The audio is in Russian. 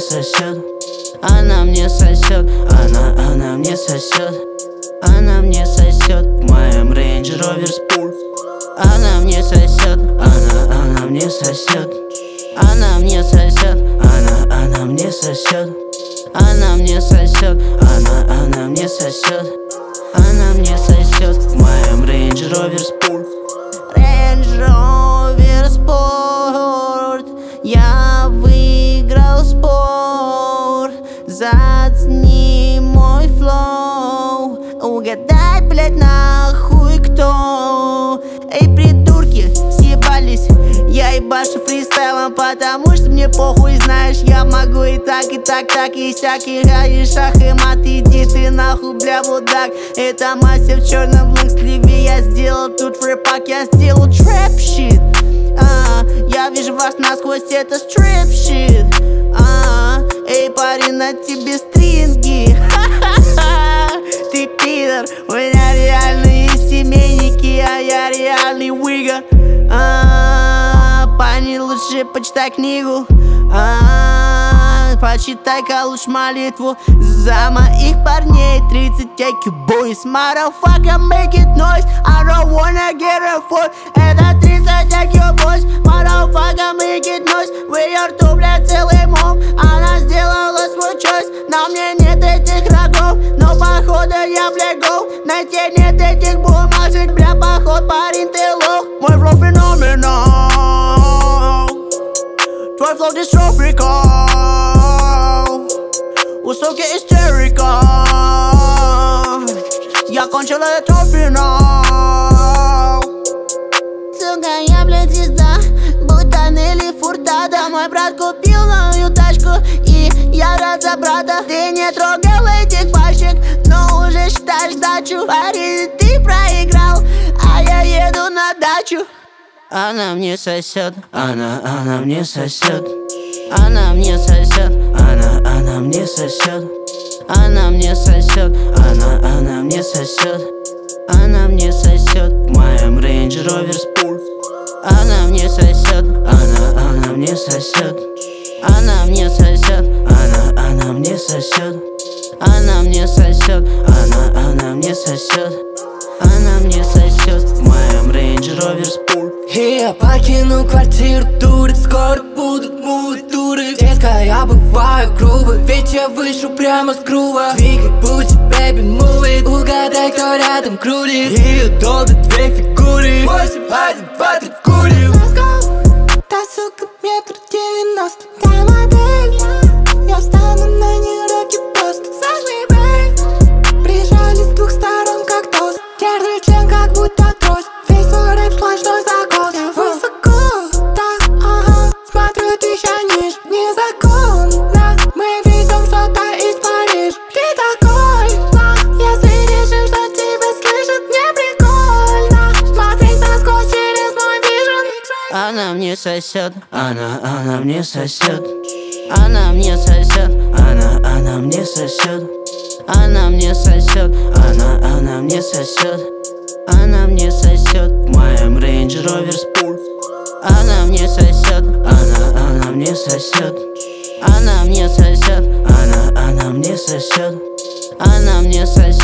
сосет. Она мне сосет, она мне сосет. Она мне сосет в моем Range Rover Sport. Она мне сосет, она мне сосет. Она мне сосет, она мне сосет. Она мне сосет, она мне сосет. Она мне сосет в моем Range Rover Sport. Range Rover Sport. Я выиграл спор. Зацни мой флоу. Угадай, блять, нахуй кто. Эй, придурки, съебались. Я ебашу фристайлом, потому что мне похуй. Знаешь, я могу и так, и всякий. И шах, и мат, иди ты нахуй, бля, мудак. Это Мася в черном лонгсливе. Я сделал тут рэпак, я сделал трэп щит. Я вижу вас насквозь, это стрип щит. Эй, парень, на тебе стринги. Ты пидор, у меня реальные семейники, а я реальный уига. Парни, лучше почитай книгу. Почитай-ка лучше молитву за моих парней. 30 IQ boys, motherfucker, make it noise. I don't wanna get a foot. Это 30 IQ boys, motherfucker, make it noise. В ее рту, блядь, целый мом. Она сделала свой choice. На мне нет этих рогов, но походу я, блядь, гол. На тебе нет этих бумажек, бля, поход, парень, ты лох. Мой флоу феноменал. Твой флоу дистрофикал. У суки истерика. Я кончил этот финал. Сука, я, блядь, звезда. Бутан или фурта. Да, мой брат купил мою тачку, и я рад за брата. Ты не трогал этих пачек, но уже считаешь дачу. Парень, ты проиграл, а я еду на дачу. Она мне сосет, она мне сосет. Она мне сосет, она мне сосет. Она мне сосет, она мне сосет. Она мне сосет в моем Range Rover Sport. Она мне сосет, она мне сосет. Она мне сосет, она мне сосет. Она мне сосет, она мне сосет. Она мне сосет в моем Range Rover Sport. И я покину квартиру, дуры, скоро будут туры. Детка, я бываю грубый, ведь я вышел прямо с грува. Двигай, будь baby, move it. Угадай, кто рядом крутит. Ее долбят две фигуры. 8, 1, 2, 3, курим. Let's go. Та сука, 1,90 м. Та модель. Я встану на ней, руки просто сожми, бэй. Прижали с двух сторон, как тост. Держи член, как будто трость. Весь свой рэп сплошной закос. Я высоко, так, смотрю, ты еще ниже. Незаконно, мы везем что-то из Парижа. Ты такой, если решишь, что тебя слышат, мне прикольно смотреть насквозь через мой вижен. Она мне сосет, она мне сосет. Она мне сосет, она мне сосет. Она мне сосет, она мне сосет. Она мне сосет в моем Range Rover Sport. Она мне сосет, она мне сосет. Она мне сосет, она мне сосет. Она мне сосет.